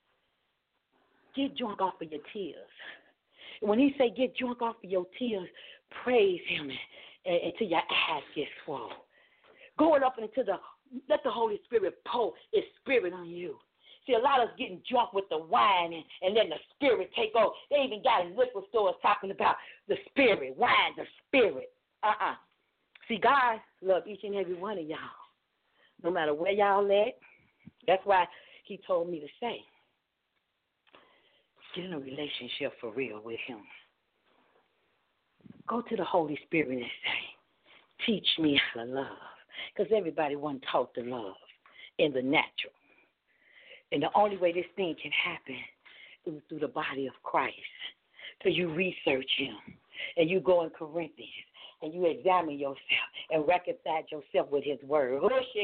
get drunk off of your tears. When he say get drunk off of your tears, praise him until your eyes get swollen. Going up into let the Holy Spirit pour his spirit on you. See, a lot of us getting drunk with the wine and letting the spirit take over. They even got in liquor stores talking about the spirit, wine, the spirit. See, God loves each and every one of y'all, no matter where y'all at. That's why he told me to say, get in a relationship for real with him. Go to the Holy Spirit and say, teach me how to love. Because everybody wasn't taught to love in the natural. And the only way this thing can happen is through the body of Christ. So you research him, and you go in Corinthians, and you examine yourself and reconcile yourself with his word.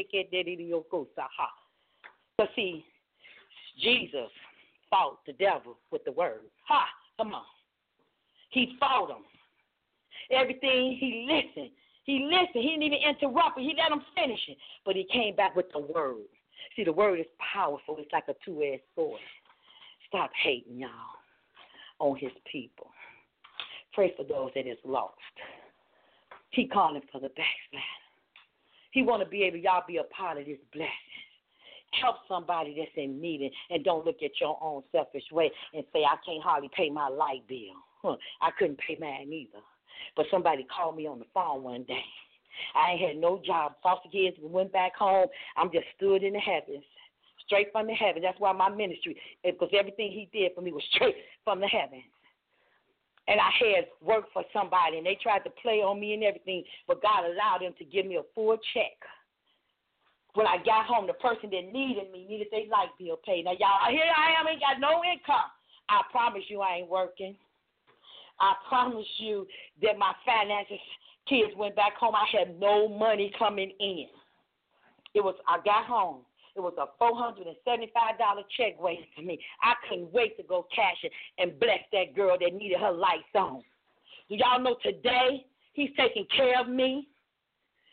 But see, Jesus fought the devil with the word. Come on. He fought him. Everything he listened. He didn't even interrupt it. He let him finish it. But he came back with the word. See, the word is powerful. It's like a two-edged sword. Stop hating, y'all, on his people. Pray for those that is lost. He calling for the backslider. He want to be able, y'all, be a part of this blessing. Help somebody that's in need and don't look at your own selfish way and say, I can't hardly pay my light bill. I couldn't pay mine either. But somebody called me on the phone one day. I ain't had no job. Foster kids went back home. I'm just stood in the heavens, straight from the heavens. That's why my ministry, because everything he did for me was straight from the heavens. And I had worked for somebody, and they tried to play on me and everything, but God allowed them to give me a full check. When I got home, the person that needed me needed their light bill paid. Now, y'all, here I am, ain't got no income. I promise you I ain't working. I promise you that my finances, kids went back home. I had no money coming in. I got home. It was a $475 check waiting for me. I couldn't wait to go cash it and bless that girl that needed her lights on. Do y'all know today he's taking care of me?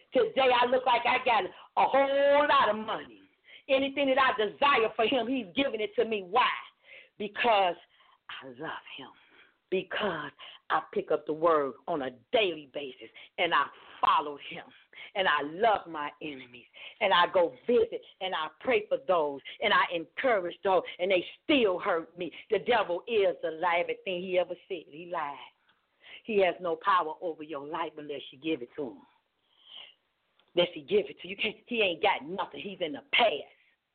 Today I look like I got a whole lot of money. Anything that I desire for him, he's giving it to me. Why? Because I love him. Because I pick up the word on a daily basis and I follow him. And I love my enemies. And I go visit and I pray for those. And I encourage those. And they still hurt me. The devil is a lie. Everything he ever said, he lied. He has no power over your life unless you give it to him. Unless he give it to you. He ain't got nothing. He's in the past.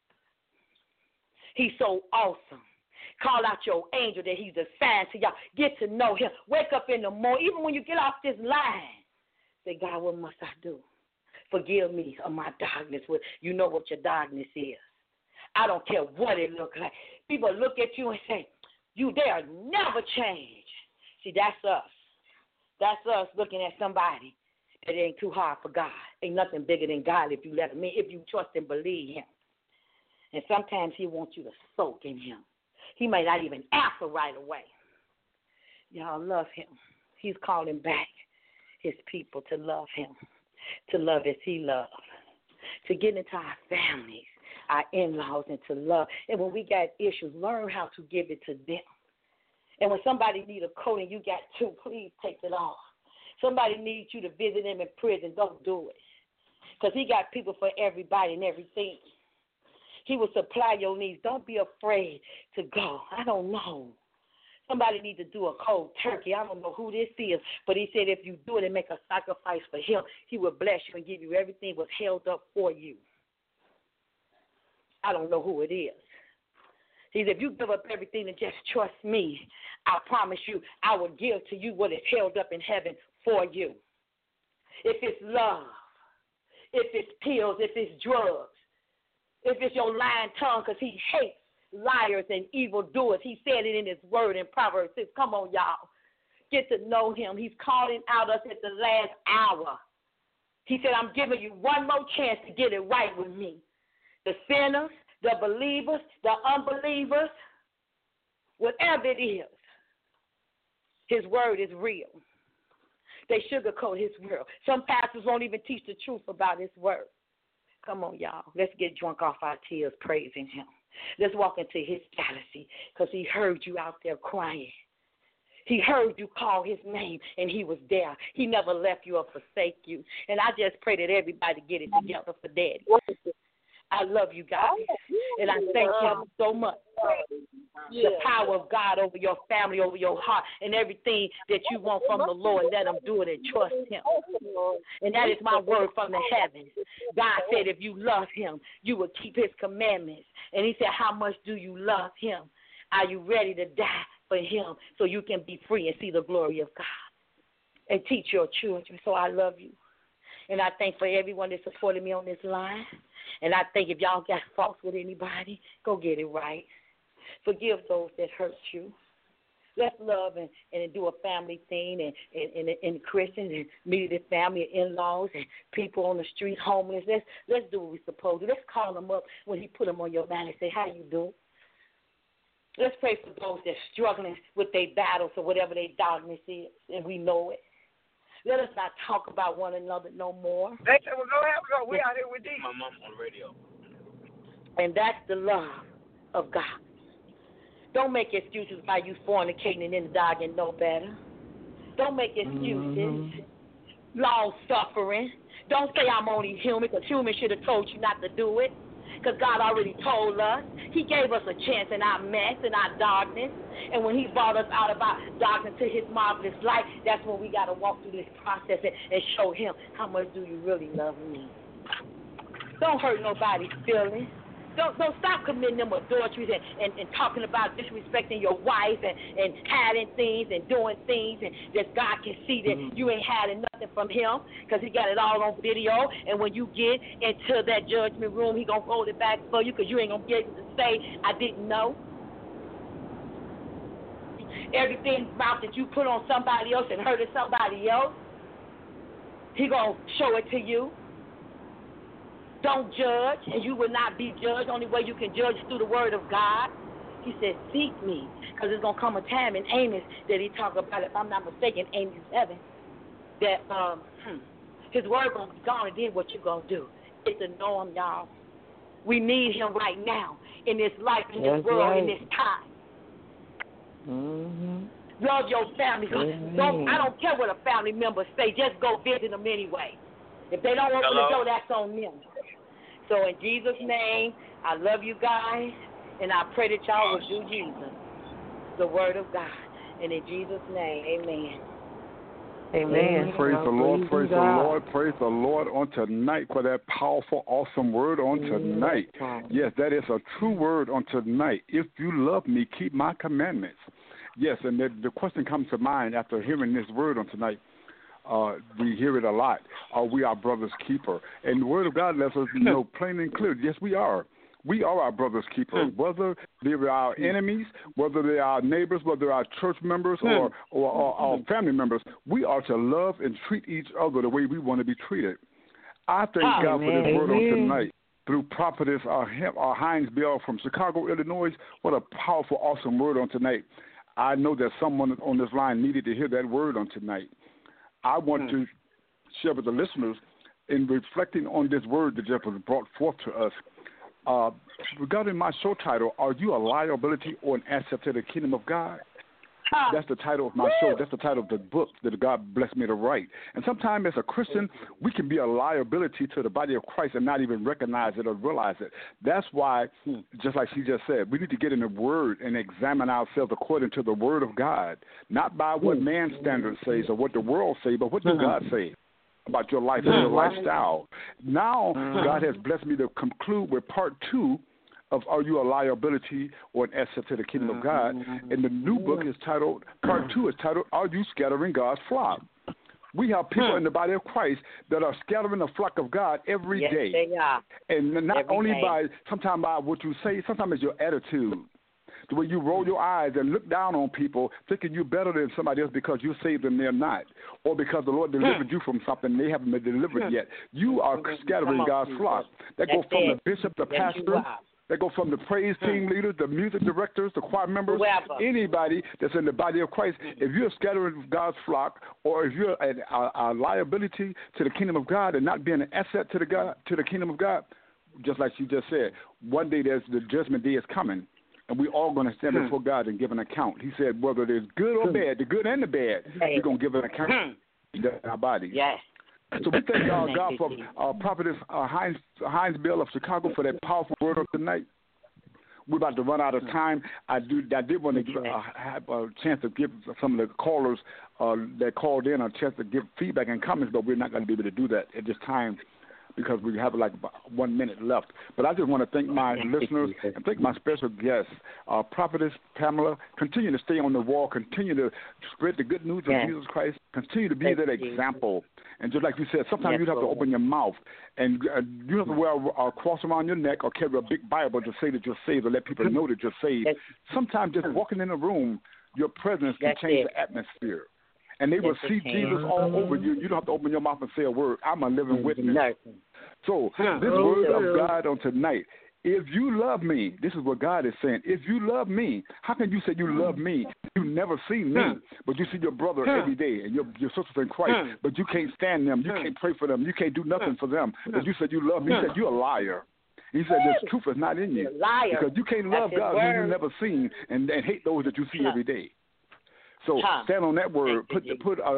He's so awesome. Call out your angel that he's assigned to y'all. Get to know him. Wake up in the morning. Even when you get off this line, say, God, what must I do? Forgive me of my darkness. You know what your darkness is. I don't care what it looks like. People look at you and say, they'll never change. See, that's us. That's us looking at somebody that ain't too hard for God. Ain't nothing bigger than God if you let him in, if you trust and believe him. And sometimes he wants you to soak in him. He may not even answer right away. Y'all love him. He's calling back his people to love him, to love as he loves, to get into our families, our in-laws, and to love. And when we got issues, learn how to give it to them. And when somebody needs a coat and you got two, please take it off. Somebody needs you to visit them in prison, don't do it. Because he got people for everybody and everything. He will supply your needs. Don't be afraid to go. I don't know. Somebody needs to do a cold turkey. I don't know who this is, but he said if you do it and make a sacrifice for him, he will bless you and give you everything was held up for you. I don't know who it is. He said if you give up everything and just trust me, I promise you I will give to you what is held up in heaven for you. If it's love, if it's pills, if it's drugs, if it's your lying tongue, because he hates liars and evildoers. He said it in his word in Proverbs 6. Come on, y'all. Get to know him. He's calling out us at the last hour. He said, I'm giving you one more chance to get it right with me. The sinners, the believers, the unbelievers, whatever it is, his word is real. They sugarcoat his word. Some pastors won't even teach the truth about his word. Come on, y'all. Let's get drunk off our tears praising him. Let's walk into his jealousy because he heard you out there crying. He heard you call his name, and he was there. He never left you or forsake you. And I just pray that everybody get it together for Daddy. I love you guys, and I thank him so much. The power of God over your family, over your heart, and everything that you want from the Lord, let him do it and trust him. And that is my word from the heavens. God said if you love him, you will keep his commandments. And he said, how much do you love him? Are you ready to die for him so you can be free and see the glory of God and teach your children? So I love you. And I thank for everyone that supported me on this line. And I think if y'all got faults with anybody, go get it right. Forgive those that hurt you. Let's love and do a family thing and Christians and immediate family and in-laws and people on the street, homeless. Let's do what we're supposed to. Let's call them up when he put them on your mind and say, how you doing? Let's pray for those that's struggling with their battles or whatever their darkness is, and we know it. Let us not talk about one another no more. They said, well, go. We out here with these. My mom on the radio. And that's the love of God. Don't make excuses why you fornicating and in the dog and know better. Don't make excuses. Long-suffering. Don't say I'm only human, because humans should have told you not to do it. Because God already told us. He gave us a chance in our mess, in our darkness. And when he brought us out of our darkness to his marvelous light, that's when we got to walk through this process and show him how much do you really love me. Don't hurt nobody's feelings. Don't stop committing them adulteries and talking about disrespecting your wife and hiding things and doing things and that God can see that you ain't hiding nothing from him because he got it all on video. And when you get into that judgment room, he going to hold it back for you because you ain't going to be able to say, I didn't know. Everything mouth that you put on somebody else and hurted somebody else, he going to show it to you. Don't judge, and you will not be judged. Only way you can judge is through the word of God. He said, seek me, because there's going to come a time in Amos that he talked about, if I'm not mistaken, Amos 7, that His word going to be gone, and then what you going to do? It's a norm, y'all. We need him right now in this life, in this world, in this time. Love your family. I don't care what a family member say. Just go visit them anyway. If they don't open the door, that's on them. So in Jesus' name, I love you guys, and I pray that y'all will do Jesus, the word of God. And in Jesus' name, amen. Amen. Praise the Lord, praise the Lord, praise the Lord on tonight for that powerful, awesome word on tonight. Yes, that is a true word on tonight. If you love me, keep my commandments. Yes, and the question comes to mind after hearing this word on tonight. We hear it a lot. Are we our brother's keeper? And the word of God lets us know plain and clear, yes, we are. We are our brother's keeper, whether they are our enemies, whether they are our neighbors, whether they are our church members or our family members. We are to love and treat each other the way we want to be treated. I thank God for this word on tonight through prophetess Hines Bell from Chicago, Illinois. What a powerful, awesome word on tonight. I know that someone on this line needed to hear that word on tonight. I want to share with the listeners in reflecting on this word that just was brought forth to us. Regarding my show title, Are You a Liability or an Asset to the Kingdom of God? That's the title of my show. That's the title of the book that God blessed me to write. And sometimes as a Christian, we can be a liability to the body of Christ and not even recognize it or realize it. That's why, just like she just said, we need to get in the Word and examine ourselves according to the Word of God, not by what man's standards says or what the world says, but what does God say about your life and your lifestyle. Now, God has blessed me to conclude with part 2 of Are You a Liability or an Asset to the Kingdom of God? And the new book is titled, part 2 is titled, Are You Scattering God's Flock? We have people in the body of Christ that are scattering the flock of God every day. Yes, they are. And not only by, sometimes by what you say, sometimes it's your attitude. The way you roll your eyes and look down on people thinking you're better than somebody else because you saved them, they're not. Or because the Lord delivered you from something they haven't been delivered yet. You are scattering God's flock. That goes from the bishop, the pastor. That go from the praise team leaders, the music directors, the choir members, anybody that's in the body of Christ. If you're scattering God's flock, or if you're a liability to the kingdom of God and not being an asset to the kingdom of God, just like she just said, one day the judgment day is coming, and we're all going to stand before God and give an account. He said, whether it is good or bad, the good and the bad, we're going to give an account in our bodies. Yes. So we thank God for prophetess Hines Bell of Chicago for that powerful word of tonight. We're about to run out of time. I did want to have a chance to give some of the callers that called in a chance to give feedback and comments, but we're not going to be able to do that at this time because we have like about 1 minute left. But I just want to thank my listeners and thank my special guest, Prophetess Pamela. Continue to stay on the wall. Continue to spread the good news of Jesus Christ. Continue to be that example. And just like you said, sometimes you have to open your mouth and you have to wear a cross around your neck or carry a big Bible to say that you're saved or let people know that you're saved. Sometimes just walking in a room, your presence can change the atmosphere. And they will see Jesus all over you. You don't have to open your mouth and say a word. I'm a living witness. So this word of God on tonight, if you love me, this is what God is saying. If you love me, how can you say you love me? You've never seen me, but you see your brother every day and your sisters in Christ, but you can't stand them. You can't pray for them. You can't do nothing for them. But you said you love me. He said you're a liar. He said this truth is not in you. Because you can't love God who you've never seen and hate those that you see every day. So stand on that word. Put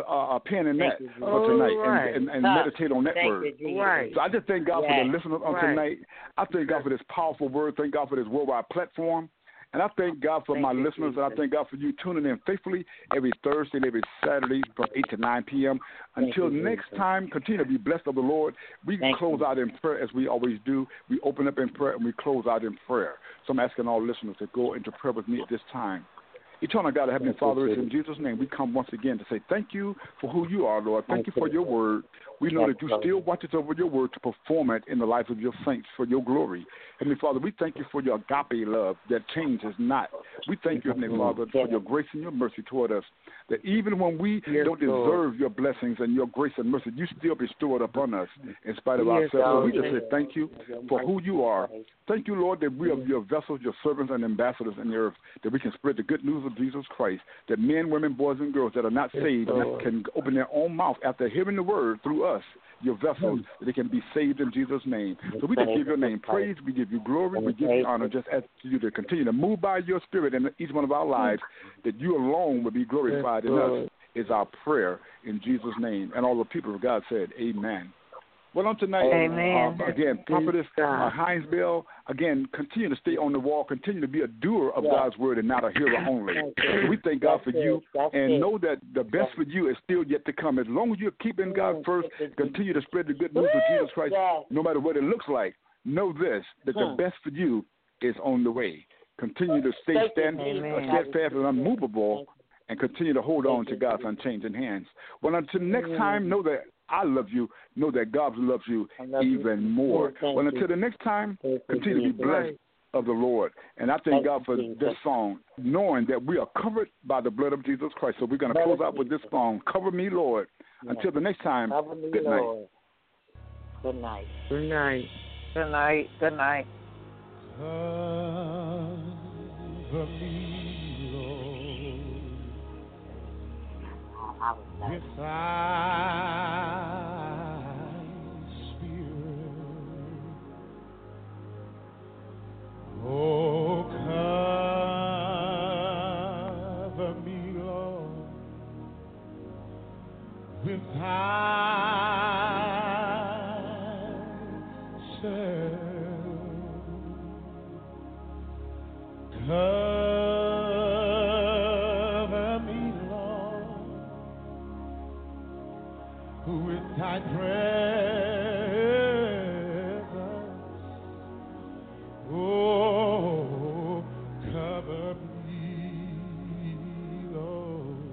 a pen in that for tonight and meditate on that word. So I just thank God for the listeners on tonight. I thank God for this powerful word. Thank God for this worldwide platform. And I thank God for my listeners, and I thank God for you tuning in faithfully every Thursday and every Saturday from 8 to 9 p.m. Until next time, continue to be blessed of the Lord. We close out in prayer as we always do. We open up in prayer and we close out in prayer. So I'm asking all listeners to go into prayer with me at this time. Eternal God, Heavenly Father, it's in Jesus' name we come once again to say thank you for who you are, Lord. Thank you for your word. We know that you still watches over your word to perform it in the life of your saints for your glory. Heavenly Father, we thank you for your agape love that changes not. We thank you, Heavenly Father, for your grace and your mercy toward us, that even when we don't deserve your blessings and your grace and mercy, you still bestow it upon us in spite of ourselves. So we just say thank you for who you are. Thank you, Lord, that we are your vessels, your servants and ambassadors in the earth, that we can spread the good news of Jesus Christ, that men, women, boys, and girls that are not saved can open their own mouth after hearing the word through us your vessels that they can be saved in Jesus' name. So we just give your name praise, we give you glory, we give you honor. Just ask you to continue to move by your spirit in each one of our lives, that you alone will be glorified in us, is our prayer in Jesus' name. And all the people of God said, amen. Well, on tonight, again, Prophetess Hinesville, again, continue to stay on the wall, continue to be a doer of God's word and not a hearer only. So we thank God for you, and know that the best for you is still yet to come. As long as you're keeping God first, continue to spread the good news of Jesus Christ, no matter what it looks like. Know this, that the best for you is on the way. Continue to stay steadfast and unmovable, and continue to hold on to God's unchanging hands. Well, until next time, know that I love you. Know that God loves you even more. Well, until the next time, continue to be blessed of the Lord. And I thank God for this song, knowing that we are covered by the blood of Jesus Christ. So we're going to close out with this song, Cover Me, Lord. Until the next time, good night. Good night. Good night. Good night. Good night. Cover me, Lord. With thy spirit, oh, cover me, Lord, with thyself. Cover me, Lord, with thy presence, oh, cover me, Lord,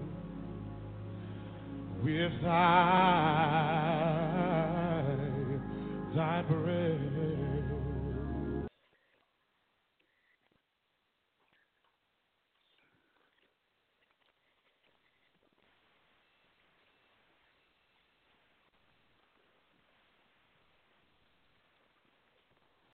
with thy breath.